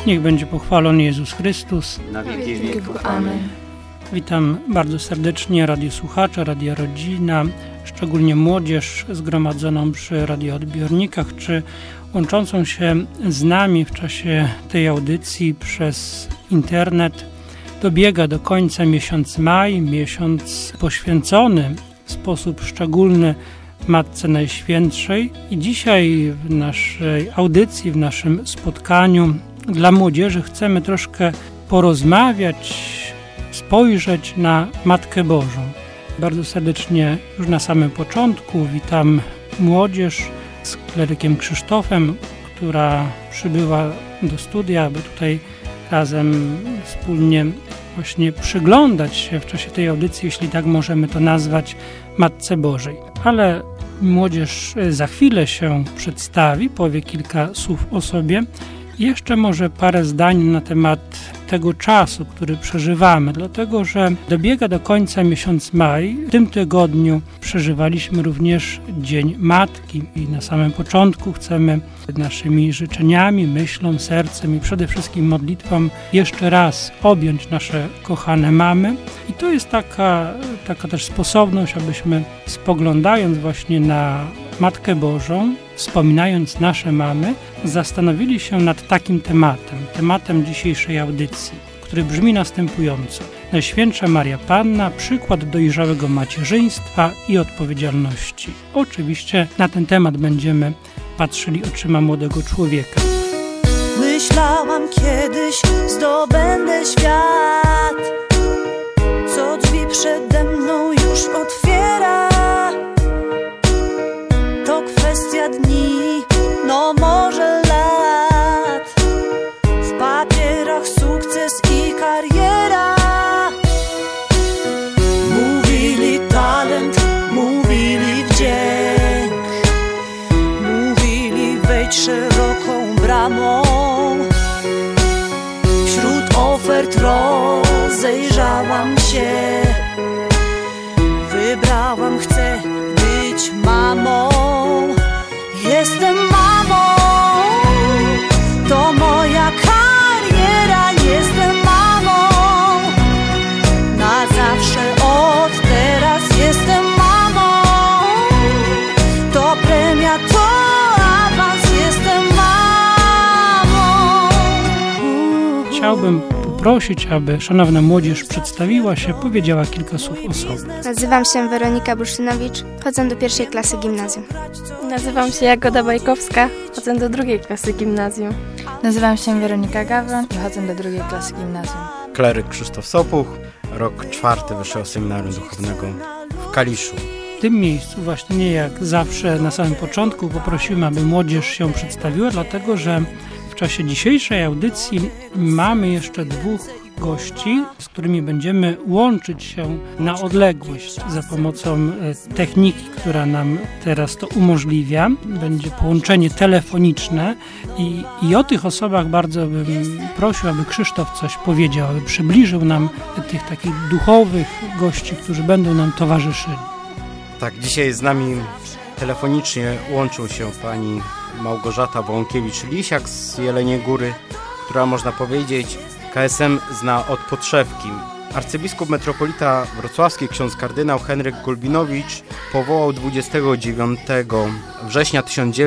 Niech będzie pochwalony Jezus Chrystus. Na wieki wieków. Amen. Witam bardzo serdecznie radiosłuchacze, Radio Rodzina, szczególnie młodzież zgromadzoną przy radioodbiornikach, czy łączącą się z nami w czasie tej audycji przez internet. Dobiega do końca miesiąc maj, miesiąc poświęcony w sposób szczególny Matce Najświętszej. I dzisiaj w naszej audycji, w naszym spotkaniu dla młodzieży chcemy troszkę porozmawiać, spojrzeć na Matkę Bożą. Bardzo serdecznie już na samym początku witam młodzież z klerykiem Krzysztofem, która przybyła do studia, aby tutaj razem wspólnie właśnie przyglądać się w czasie tej audycji, jeśli tak możemy to nazwać, Matce Bożej. Ale młodzież za chwilę się przedstawi, powie kilka słów o sobie. Jeszcze może parę zdań na temat tego czasu, który przeżywamy, dlatego że dobiega do końca miesiąc maj. W tym tygodniu przeżywaliśmy również Dzień Matki i na samym początku chcemy naszymi życzeniami, myślą, sercem i przede wszystkim modlitwą jeszcze raz objąć nasze kochane mamy. I to jest taka też sposobność, abyśmy spoglądając właśnie na Matkę Bożą, wspominając nasze mamy, zastanowili się nad takim tematem dzisiejszej audycji, który brzmi następująco. Najświętsza Maria Panna, przykład dojrzałego macierzyństwa i odpowiedzialności. Oczywiście na ten temat będziemy patrzyli oczyma młodego człowieka. Myślałam kiedyś, zdobędę świat, co drzwi przede mną już otwiera. To kwestia dni, no może lat. W papierach sukces i kariera. Mówili talent, mówili wdzięk, mówili wejdź szeroką bramą. Wśród ofert rozejrzałam się, wybrałam, chcę być mamą. Jestem mamą, to moja kariera. Jestem mamą, na zawsze od teraz. Jestem mamą, to premia, to awans. Jestem mamą. Chciałbym poprosić, aby szanowna młodzież przedstawiła się, powiedziała kilka słów o sobie. Nazywam się Weronika Bursztynowicz, chodzę do 1. klasy gimnazjum. Nazywam się Jagoda Bajkowska, chodzę do 2. klasy gimnazjum. Nazywam się Weronika Gawron i chodzę do 2. klasy gimnazjum. Kleryk Krzysztof Sopuch, rok 4 Wyższego Seminarium Duchownego w Kaliszu. W tym miejscu właśnie nie jak zawsze na samym początku poprosimy, aby młodzież się przedstawiła, dlatego że w czasie dzisiejszej audycji mamy jeszcze 2 gości, z którymi będziemy łączyć się na odległość za pomocą techniki, która nam teraz to umożliwia. Będzie połączenie telefoniczne i o tych osobach bardzo bym prosił, aby Krzysztof coś powiedział, aby przybliżył nam tych takich duchowych gości, którzy będą nam towarzyszyli. Tak, dzisiaj z nami telefonicznie łączył się pani Małgorzata Wąkiewicz-Lisiak z Jeleniej Góry, która, można powiedzieć, KSM zna od podszewki. Arcybiskup metropolita wrocławski ksiądz kardynał Henryk Gulbinowicz powołał 29 września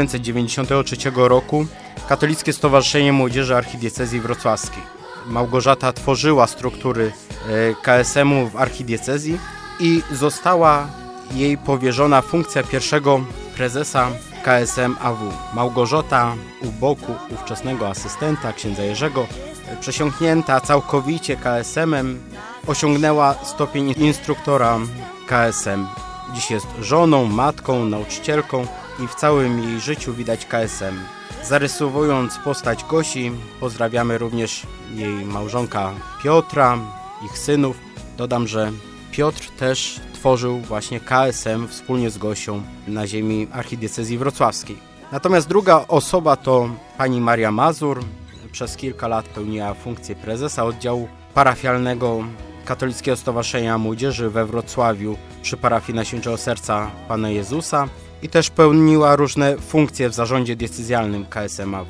1993 roku Katolickie Stowarzyszenie Młodzieży Archidiecezji Wrocławskiej. Małgorzata tworzyła struktury KSM-u w archidiecezji i została jej powierzona funkcja pierwszego prezesa KSM AW. Małgorzata u boku ówczesnego asystenta księdza Jerzego, przesiąknięta całkowicie KSM-em, osiągnęła stopień instruktora KSM. Dziś jest żoną, matką, nauczycielką i w całym jej życiu widać KSM. Zarysowując postać Gosi, pozdrawiamy również jej małżonka Piotra, ich synów. Dodam, że Piotr też tworzył właśnie KSM wspólnie z Gosią na ziemi archidiecezji wrocławskiej. Natomiast druga osoba to pani Maria Mazur. Przez kilka lat pełniła funkcję prezesa oddziału parafialnego Katolickiego Stowarzyszenia Młodzieży we Wrocławiu przy parafii Najświętszego Serca Pana Jezusa i też pełniła różne funkcje w zarządzie decyzjalnym KSM AW.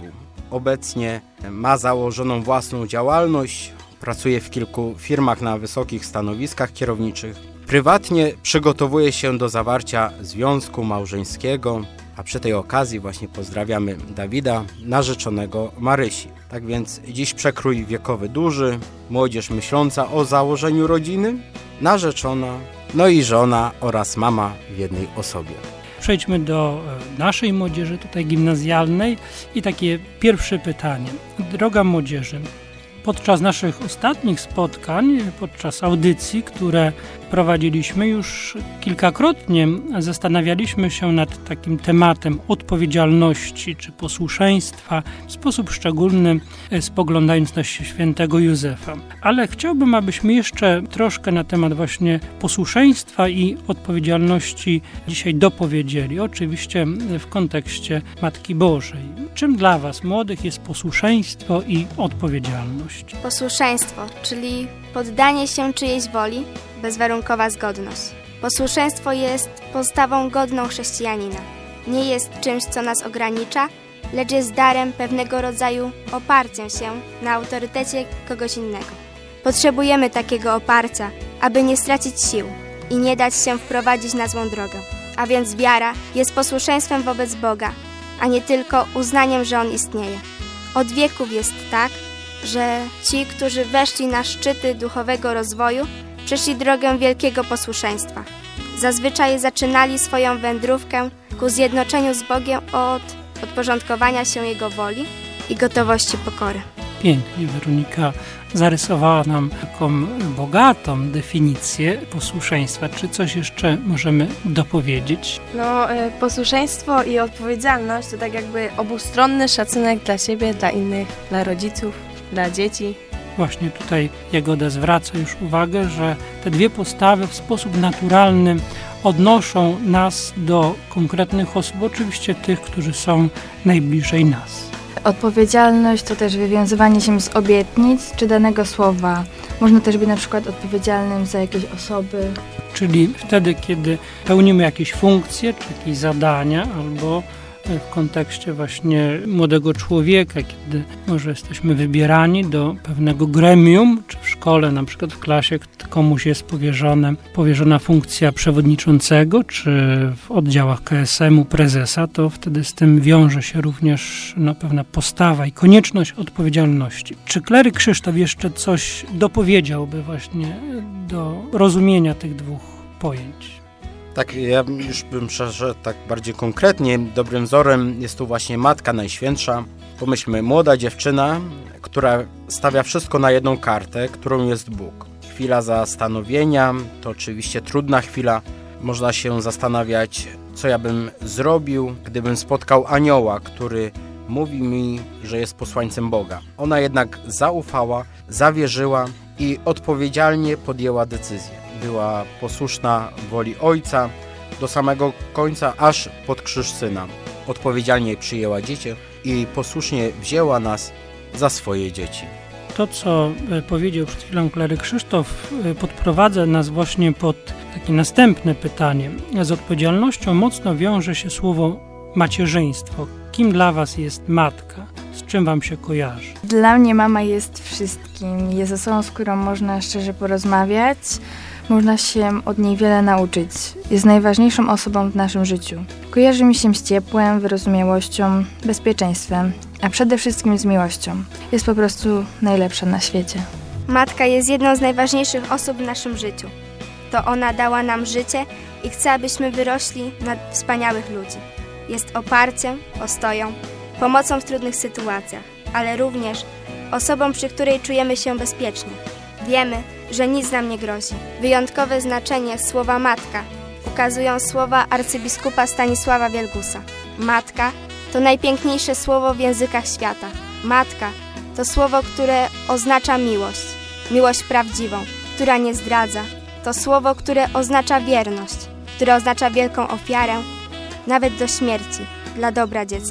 obecnie ma założoną własną działalność, pracuje w kilku firmach na wysokich stanowiskach kierowniczych. Prywatnie przygotowuje się do zawarcia związku małżeńskiego, a przy tej okazji właśnie pozdrawiamy Dawida, narzeczonego Marysi. Tak więc dziś przekrój wiekowy duży, młodzież myśląca o założeniu rodziny, narzeczona, no i żona oraz mama w jednej osobie. Przejdźmy do naszej młodzieży tutaj gimnazjalnej i takie pierwsze pytanie. Droga młodzieży, podczas naszych ostatnich spotkań, podczas audycji, które prowadziliśmy już kilkakrotnie, zastanawialiśmy się nad takim tematem odpowiedzialności czy posłuszeństwa, w sposób szczególny spoglądając na świętego Józefa. Ale chciałbym, abyśmy jeszcze troszkę na temat właśnie posłuszeństwa i odpowiedzialności dzisiaj dopowiedzieli. Oczywiście w kontekście Matki Bożej. Czym dla Was, młodych, jest posłuszeństwo i odpowiedzialność? Posłuszeństwo, czyli poddanie się czyjejś woli, bezwarunkowa zgodność. Posłuszeństwo jest postawą godną chrześcijanina. Nie jest czymś, co nas ogranicza, lecz jest darem pewnego rodzaju oparciem się na autorytecie kogoś innego. Potrzebujemy takiego oparcia, aby nie stracić sił i nie dać się wprowadzić na złą drogę. A więc wiara jest posłuszeństwem wobec Boga, a nie tylko uznaniem, że On istnieje. Od wieków jest tak, że ci, którzy weszli na szczyty duchowego rozwoju, przeszli drogę wielkiego posłuszeństwa. Zazwyczaj zaczynali swoją wędrówkę ku zjednoczeniu z Bogiem od podporządkowania się Jego woli i gotowości pokory. Pięknie Weronika zarysowała nam taką bogatą definicję posłuszeństwa. Czy coś jeszcze możemy dopowiedzieć? Posłuszeństwo i odpowiedzialność to tak jakby obustronny szacunek dla siebie, dla innych, dla rodziców, dla dzieci. Właśnie tutaj Jagoda zwraca już uwagę, że te dwie postawy w sposób naturalny odnoszą nas do konkretnych osób, oczywiście tych, którzy są najbliżej nas. Odpowiedzialność to też wywiązywanie się z obietnic czy danego słowa. Można też być na przykład odpowiedzialnym za jakieś osoby. Czyli wtedy, kiedy pełnimy jakieś funkcje, czy jakieś zadania, albo w kontekście właśnie młodego człowieka, kiedy może jesteśmy wybierani do pewnego gremium, czy w szkole, na przykład w klasie komuś jest powierzona funkcja przewodniczącego, czy w oddziałach KSM-u prezesa, to wtedy z tym wiąże się również pewna postawa i konieczność odpowiedzialności. Czy kleryk Krzysztof jeszcze coś dopowiedziałby właśnie do rozumienia tych dwóch pojęć? Tak, ja już bym przeszedł tak bardziej konkretnie. Dobrym wzorem jest tu właśnie Matka Najświętsza. Pomyślmy, młoda dziewczyna, która stawia wszystko na jedną kartę, którą jest Bóg. Chwila zastanowienia, to oczywiście trudna chwila. Można się zastanawiać, co ja bym zrobił, gdybym spotkał anioła, który mówi mi, że jest posłańcem Boga. Ona jednak zaufała, zawierzyła i odpowiedzialnie podjęła decyzję. Była posłuszna woli Ojca do samego końca, aż pod krzyż Syna. Odpowiedzialnie przyjęła dziecię i posłusznie wzięła nas za swoje dzieci. To, co powiedział przed chwilą kleryk Krzysztof, podprowadza nas właśnie pod takie następne pytanie. Z odpowiedzialnością mocno wiąże się słowo macierzyństwo. Kim dla Was jest matka? Z czym Wam się kojarzy? Dla mnie mama jest wszystkim. Jest osobą, z którą można szczerze porozmawiać. Można się od niej wiele nauczyć. Jest najważniejszą osobą w naszym życiu. Kojarzy mi się z ciepłem, wyrozumiałością, bezpieczeństwem, a przede wszystkim z miłością. Jest po prostu najlepsza na świecie. Matka jest jedną z najważniejszych osób w naszym życiu. To ona dała nam życie i chce, abyśmy wyrośli na wspaniałych ludzi. Jest oparciem, ostoją, pomocą w trudnych sytuacjach, ale również osobą, przy której czujemy się bezpiecznie. Wiemy, że nic nam nie grozi. Wyjątkowe znaczenie słowa matka ukazują słowa arcybiskupa Stanisława Wielgusa. Matka to najpiękniejsze słowo w językach świata. Matka to słowo, które oznacza miłość. Miłość prawdziwą, która nie zdradza. To słowo, które oznacza wierność, które oznacza wielką ofiarę, nawet do śmierci, dla dobra dziecka.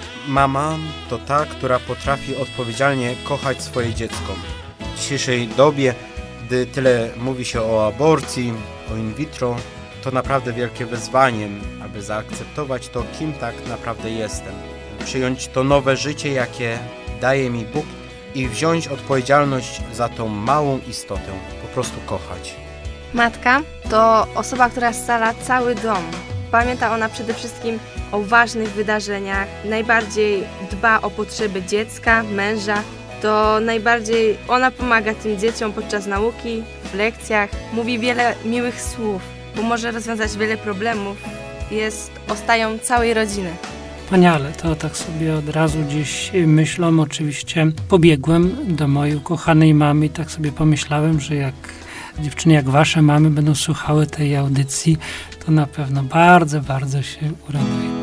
Mama to ta, która potrafi odpowiedzialnie kochać swoje dziecko. W dzisiejszej dobie, gdy tyle mówi się o aborcji, o in vitro, to naprawdę wielkie wyzwanie, aby zaakceptować to, kim tak naprawdę jestem. przyjąć to nowe życie, jakie daje mi Bóg i wziąć odpowiedzialność za tą małą istotę, po prostu kochać. Matka to osoba, która scala cały dom. Pamięta ona przede wszystkim o ważnych wydarzeniach, najbardziej dba o potrzeby dziecka, męża. To najbardziej ona pomaga tym dzieciom podczas nauki, w lekcjach, mówi wiele miłych słów, bo może rozwiązać wiele problemów. Jest ostają całej rodziny. Wspaniale, to tak sobie od razu gdzieś myślą. Oczywiście pobiegłem do mojej ukochanej mamy i tak sobie pomyślałem, że jak dziewczyny, jak wasze mamy będą słuchały tej audycji, to na pewno bardzo, bardzo się uraduję.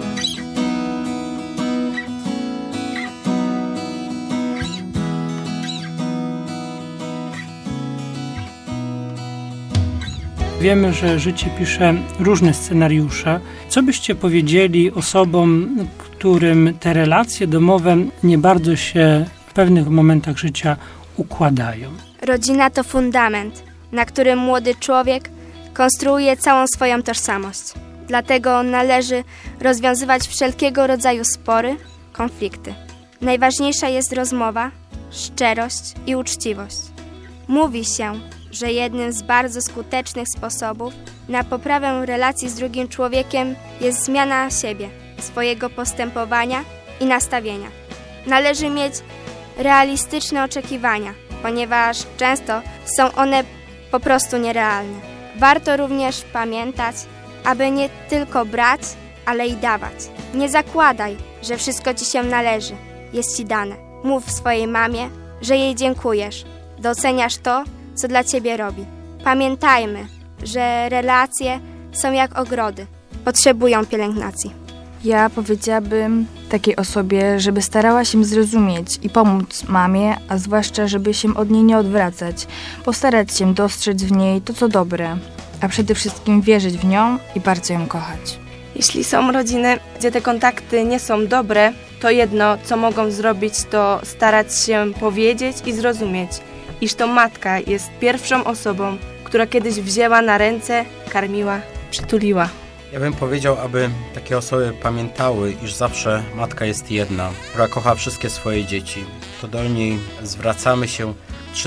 Wiemy, że życie pisze różne scenariusze. Co byście powiedzieli osobom, którym te relacje domowe nie bardzo się w pewnych momentach życia układają? Rodzina to fundament, na którym młody człowiek konstruuje całą swoją tożsamość. Dlatego należy rozwiązywać wszelkiego rodzaju spory, konflikty. Najważniejsza jest rozmowa, szczerość i uczciwość. Mówi się, że jednym z bardzo skutecznych sposobów na poprawę relacji z drugim człowiekiem jest zmiana siebie, swojego postępowania i nastawienia. Należy mieć realistyczne oczekiwania, ponieważ często są one po prostu nierealne. Warto również pamiętać, aby nie tylko brać, ale i dawać. Nie zakładaj, że wszystko ci się należy, jest ci dane. Mów swojej mamie, że jej dziękujesz, doceniasz to, co dla ciebie robi. Pamiętajmy, że relacje są jak ogrody, potrzebują pielęgnacji. Ja powiedziałabym takiej osobie, żeby starała się zrozumieć i pomóc mamie, a zwłaszcza, żeby się od niej nie odwracać, postarać się dostrzec w niej to, co dobre, a przede wszystkim wierzyć w nią i bardzo ją kochać. Jeśli są rodziny, gdzie te kontakty nie są dobre, to jedno, co mogą zrobić, to starać się powiedzieć i zrozumieć, iż to matka jest pierwszą osobą, która kiedyś wzięła na ręce, karmiła, przytuliła. Ja bym powiedział, aby takie osoby pamiętały, iż zawsze matka jest jedna, która kocha wszystkie swoje dzieci. To do niej zwracamy się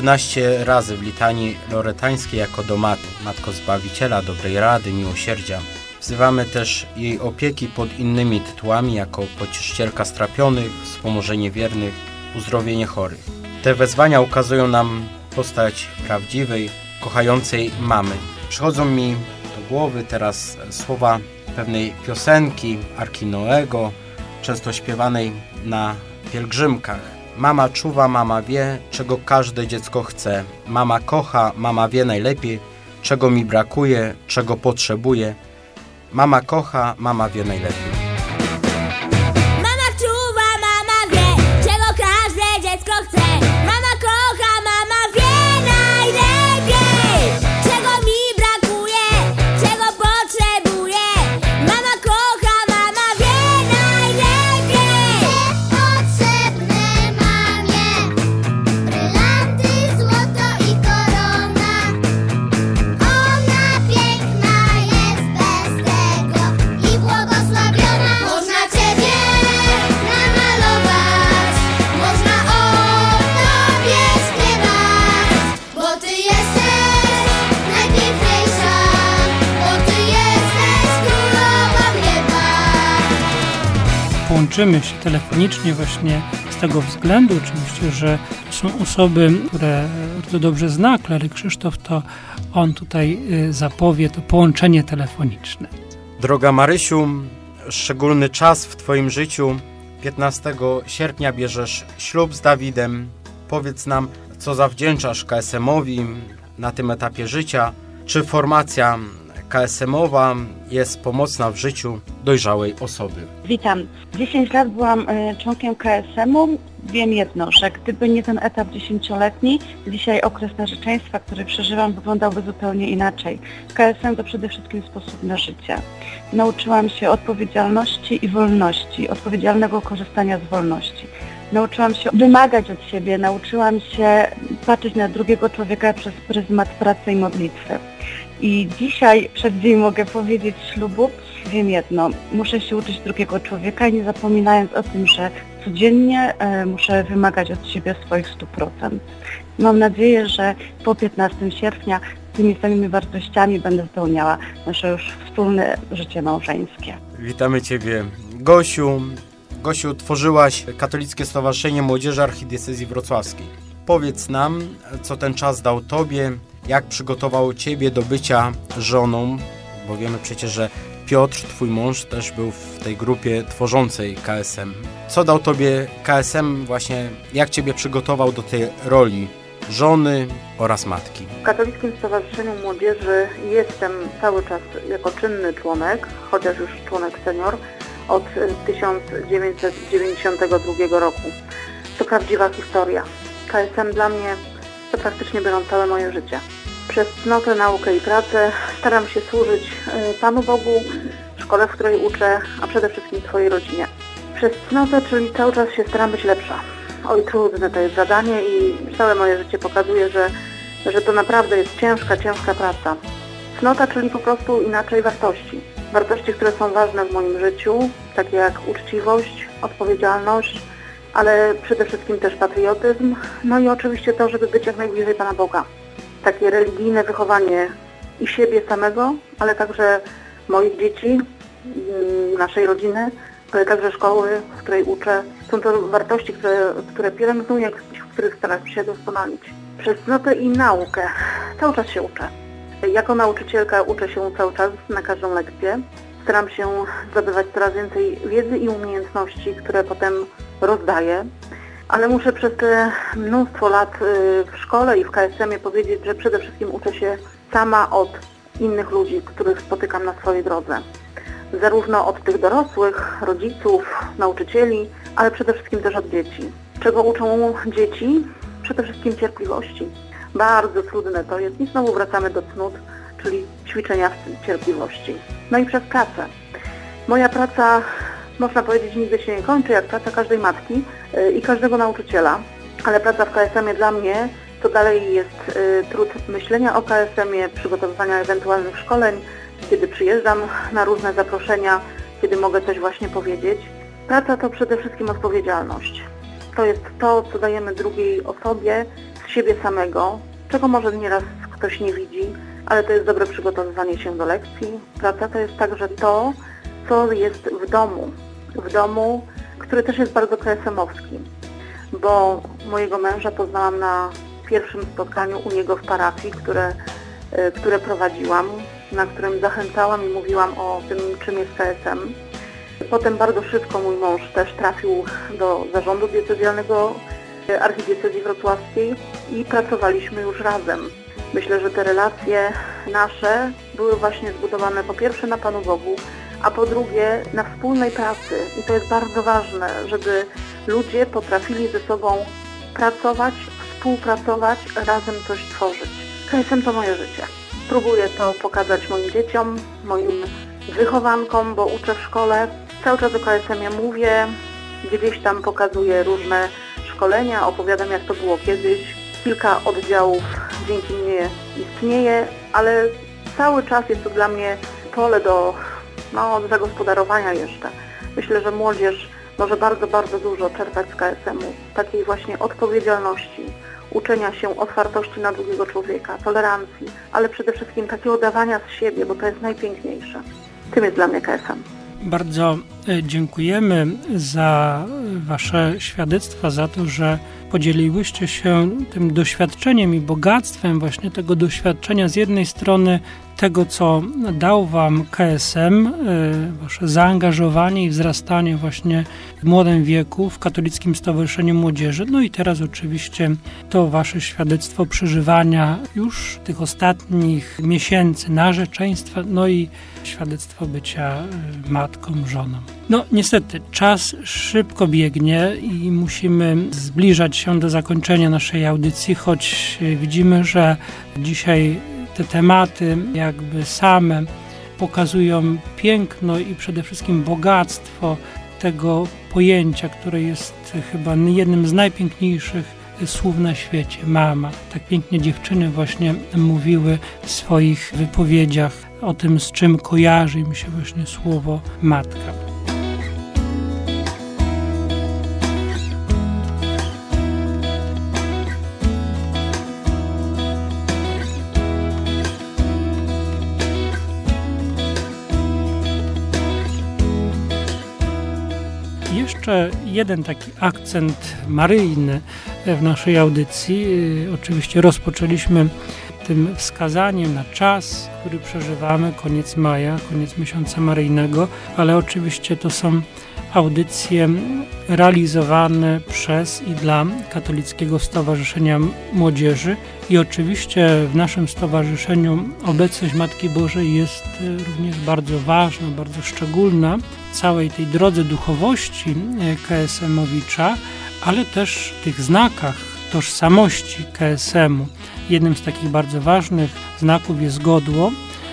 13 razy w litanii loretańskiej jako do matki, Matko Zbawiciela, dobrej rady, miłosierdzia. Wzywamy też jej opieki pod innymi tytułami, jako pocieszycielka strapionych, wspomożenie wiernych, uzdrowienie chorych. Te wezwania ukazują nam postać prawdziwej, kochającej mamy. Przychodzą mi do głowy teraz słowa pewnej piosenki Arki Noego, często śpiewanej na pielgrzymkach. Mama czuwa, mama wie, czego każde dziecko chce. Mama kocha, mama wie najlepiej, czego mi brakuje, czego potrzebuję. Mama kocha, mama wie najlepiej. Mama czuwa, mama wie, czego każde dziecko chce. Mama kocha, mama wie najlepiej, czego mi brakuje, czego potrzebuję. Mama kocha, mama wie najlepiej. Potrzebne mamie brylanty, złoto i korona. Ona piękna jest bez tego i błogosławiona. Można Ciebie namalować, można o Tobie śpiewać, bo Ty jesteś najpiękniejsza, bo Ty jesteś królową nieba. Połączymy się telefonicznie właśnie z tego względu oczywiście, że są osoby, które bardzo dobrze zna kleryk Krzysztof, to on tutaj zapowie to połączenie telefoniczne. Droga Marysiu, szczególny czas w Twoim życiu. 15 sierpnia bierzesz ślub z Dawidem. Powiedz nam, co zawdzięczasz KSM-owi na tym etapie życia. Czy formacja KSM-owa jest pomocna w życiu dojrzałej osoby? Witam. 10 lat byłam członkiem KSM-u. Wiem jedno, że gdyby nie ten etap 10-letni, dzisiaj okres narzeczeństwa, który przeżywam, wyglądałby zupełnie inaczej. KSM to przede wszystkim sposób na życie. Nauczyłam się odpowiedzialności i wolności, odpowiedzialnego korzystania z wolności. Nauczyłam się wymagać od siebie, nauczyłam się patrzeć na drugiego człowieka przez pryzmat pracy i modlitwy. I dzisiaj przed dzień mogę powiedzieć ślubu, wiem jedno, muszę się uczyć drugiego człowieka i nie zapominając o tym, że codziennie muszę wymagać od siebie swoich 100%. Mam nadzieję, że po 15 sierpnia tymi samymi wartościami będę spełniała nasze już wspólne życie małżeńskie. Witamy Ciebie, Gosiu. Gosiu, tworzyłaś Katolickie Stowarzyszenie Młodzieży Archidiecezji Wrocławskiej. Powiedz nam, co ten czas dał Tobie, jak przygotował Ciebie do bycia żoną, bo wiemy przecież, że Piotr, Twój mąż, też był w tej grupie tworzącej KSM. Co dał Tobie KSM właśnie, jak Ciebie przygotował do tej roli żony oraz matki? W Katolickim Stowarzyszeniu Młodzieży jestem cały czas jako czynny członek, chociaż już członek senior, od 1992 roku. To prawdziwa historia. KSM dla mnie to praktycznie biorąc całe moje życie. Przez cnotę, naukę i pracę staram się służyć Panu Bogu, szkole, w której uczę, a przede wszystkim swojej rodzinie. Przez cnotę, czyli cały czas się staram być lepsza. Oj, trudne to jest zadanie i całe moje życie pokazuje, że to naprawdę jest ciężka praca. Cnota, czyli po prostu inaczej wartości. Wartości, które są ważne w moim życiu, takie jak uczciwość, odpowiedzialność, ale przede wszystkim też patriotyzm, no i oczywiście to, żeby być jak najbliżej Pana Boga. Takie religijne wychowanie i siebie samego, ale także moich dzieci, naszej rodziny, ale także szkoły, w której uczę. Są to wartości, które pielęgnuję, w których staram się doskonalić. Przez cnotę i naukę cały czas się uczę. Jako nauczycielka uczę się cały czas na każdą lekcję. Staram się zdobywać coraz więcej wiedzy i umiejętności, które potem rozdaję. Ale muszę przez te mnóstwo lat w szkole i w KSM-ie powiedzieć, że przede wszystkim uczę się sama od innych ludzi, których spotykam na swojej drodze. Zarówno od tych dorosłych, rodziców, nauczycieli, ale przede wszystkim też od dzieci. Czego uczą dzieci? Przede wszystkim cierpliwości. Bardzo trudne to jest i znowu wracamy do cnót, czyli ćwiczenia w cierpliwości. No i przez pracę. Moja praca, można powiedzieć, nigdy się nie kończy, jak praca każdej matki i każdego nauczyciela, ale praca w KSM-ie dla mnie to dalej jest trud myślenia o KSM-ie, przygotowywania ewentualnych szkoleń, kiedy przyjeżdżam na różne zaproszenia, kiedy mogę coś właśnie powiedzieć. Praca to przede wszystkim odpowiedzialność. To jest to, co dajemy drugiej osobie z siebie samego, czego może nieraz ktoś nie widzi, ale to jest dobre przygotowywanie się do lekcji. Praca to jest także to, co jest w domu, który też jest bardzo KSM-owski, bo mojego męża poznałam na pierwszym spotkaniu u niego w parafii, które prowadziłam, na którym zachęcałam i mówiłam o tym, czym jest KSM. Potem bardzo szybko mój mąż też trafił do zarządu diecezjalnego Archidiecezji Wrocławskiej i pracowaliśmy już razem. Myślę, że te relacje nasze były właśnie zbudowane po pierwsze na Panu Bogu, a po drugie na wspólnej pracy. I to jest bardzo ważne, żeby ludzie potrafili ze sobą pracować, współpracować, razem coś tworzyć. KSM to moje życie. Próbuję to pokazać moim dzieciom, moim wychowankom, bo uczę w szkole. Cały czas o KSM-ie mówię, gdzieś tam pokazuję różne szkolenia, opowiadam, jak to było kiedyś. Kilka oddziałów dzięki mnie istnieje, ale cały czas jest to dla mnie pole do zagospodarowania jeszcze. Myślę, że młodzież może bardzo dużo czerpać z KSM-u. Takiej właśnie odpowiedzialności, uczenia się otwartości na drugiego człowieka, tolerancji, ale przede wszystkim takiego dawania z siebie, bo to jest najpiękniejsze. Tym jest dla mnie KSM. Bardzo dziękujemy za Wasze świadectwa, za to, że podzieliłyście się tym doświadczeniem i bogactwem właśnie tego doświadczenia z jednej strony tego, co dał Wam KSM, Wasze zaangażowanie i wzrastanie właśnie w młodym wieku w Katolickim Stowarzyszeniu Młodzieży. No i teraz oczywiście to Wasze świadectwo przeżywania już tych ostatnich miesięcy narzeczeństwa, no i świadectwo bycia matką, żoną. No niestety, czas szybko biegnie i musimy zbliżać się do zakończenia naszej audycji, choć widzimy, że dzisiaj te tematy jakby same pokazują piękno i przede wszystkim bogactwo tego pojęcia, które jest chyba jednym z najpiękniejszych słów na świecie, mama. Tak pięknie dziewczyny właśnie mówiły w swoich wypowiedziach o tym, z czym kojarzy mi się właśnie słowo matka. Jeszcze jeden taki akcent maryjny w naszej audycji. Oczywiście rozpoczęliśmy tym wskazaniem na czas, który przeżywamy, koniec maja, koniec miesiąca maryjnego, ale oczywiście to są audycje realizowane przez i dla Katolickiego Stowarzyszenia Młodzieży i oczywiście w naszym stowarzyszeniu obecność Matki Bożej jest również bardzo ważna, bardzo szczególna w całej tej drodze duchowości KSM-owicza, ale też w tych znakach tożsamości KSM-u. Jednym z takich bardzo ważnych znaków jest godło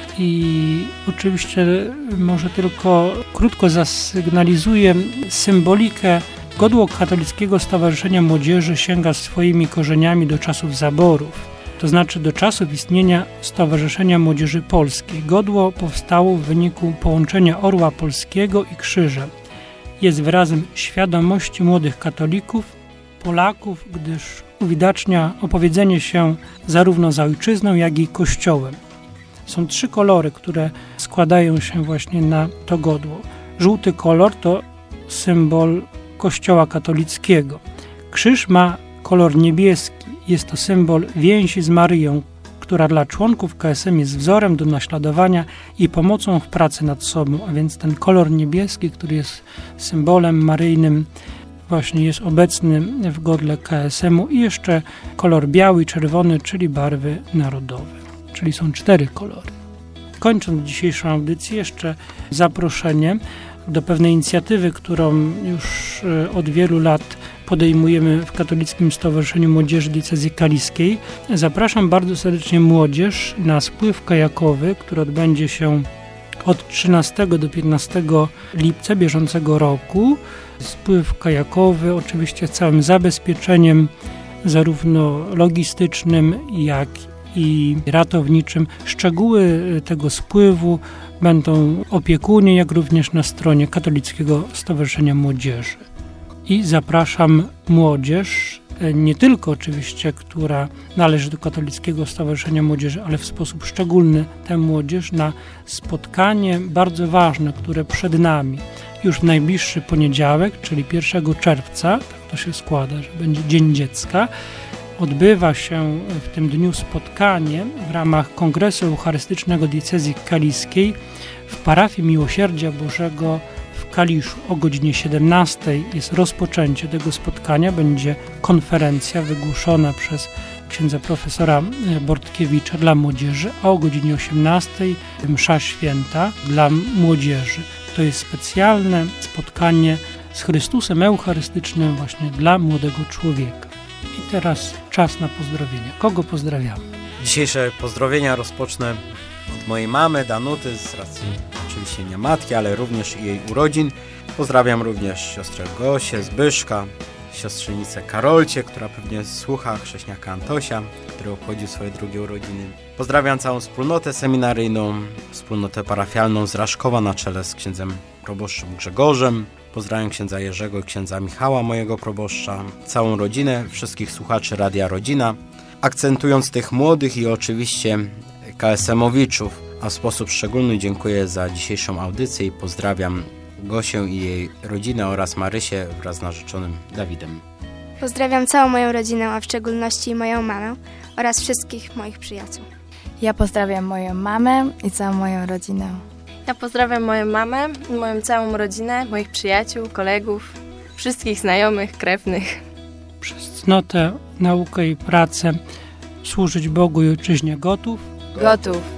i oczywiście może tylko krótko zasygnalizuję symbolikę. Godło Katolickiego Stowarzyszenia Młodzieży sięga swoimi korzeniami do czasów zaborów, to znaczy do czasów istnienia Stowarzyszenia Młodzieży Polskiej. Godło powstało w wyniku połączenia orła polskiego i krzyża. Jest wyrazem świadomości młodych katolików, Polaków, gdyż uwidacznia opowiedzenie się zarówno za ojczyzną, jak i Kościołem. Są 3 kolory, które składają się właśnie na to godło. Żółty kolor to symbol Kościoła katolickiego. Krzyż ma kolor niebieski. Jest to symbol więzi z Maryją, która dla członków KSM jest wzorem do naśladowania i pomocą w pracy nad sobą. A więc ten kolor niebieski, który jest symbolem maryjnym, właśnie jest obecny w godle KSM-u i jeszcze kolor biały i czerwony, czyli barwy narodowe. Czyli są 4 kolory. Kończąc dzisiejszą audycję, jeszcze zaproszenie do pewnej inicjatywy, którą już od wielu lat podejmujemy w Katolickim Stowarzyszeniu Młodzieży Diecezji Kaliskiej. Zapraszam bardzo serdecznie młodzież na spływ kajakowy, który odbędzie się od 13 do 15 lipca bieżącego roku. Spływ kajakowy oczywiście z całym zabezpieczeniem zarówno logistycznym, jak i ratowniczym. Szczegóły tego spływu będą opiekunie, jak również na stronie Katolickiego Stowarzyszenia Młodzieży. I zapraszam młodzież, nie tylko oczywiście, która należy do Katolickiego Stowarzyszenia Młodzieży, ale w sposób szczególny tę młodzież na spotkanie bardzo ważne, które przed nami. Już w najbliższy poniedziałek, czyli 1 czerwca, tak to się składa, że będzie Dzień Dziecka, odbywa się w tym dniu spotkanie w ramach Kongresu Eucharystycznego Diecezji Kaliskiej w parafii Miłosierdzia Bożego w Kaliszu. O godzinie 17 jest rozpoczęcie tego spotkania, będzie konferencja wygłoszona przez księdza profesora Bortkiewicza dla młodzieży, a o godzinie 18 msza święta dla młodzieży. To jest specjalne spotkanie z Chrystusem Eucharystycznym właśnie dla młodego człowieka. I teraz czas na pozdrowienia. Kogo pozdrawiamy? Dzisiejsze pozdrowienia rozpocznę od mojej mamy Danuty, z racji oczywiście nie matki, ale również jej urodzin. Pozdrawiam również siostrę Gosię, Zbyszka, siostrzenicę Karolcie, która pewnie słucha, chrześniaka Antosia, który obchodził swoje 2 urodziny. Pozdrawiam całą wspólnotę seminaryjną, wspólnotę parafialną z Raszkowa na czele z księdzem proboszczem Grzegorzem. Pozdrawiam księdza Jerzego i księdza Michała, mojego proboszcza, całą rodzinę, wszystkich słuchaczy Radia Rodzina, akcentując tych młodych i oczywiście KSM-owiczów, a w sposób szczególny dziękuję za dzisiejszą audycję i pozdrawiam Gosię i jej rodzinę oraz Marysię wraz z narzeczonym Dawidem. Pozdrawiam całą moją rodzinę, a w szczególności moją mamę oraz wszystkich moich przyjaciół. Ja pozdrawiam moją mamę i całą moją rodzinę. Ja pozdrawiam moją mamę, moją całą rodzinę, moich przyjaciół, kolegów, wszystkich znajomych, krewnych. Przez cnotę, naukę i pracę służyć Bogu i ojczyźnie gotów? Gotów.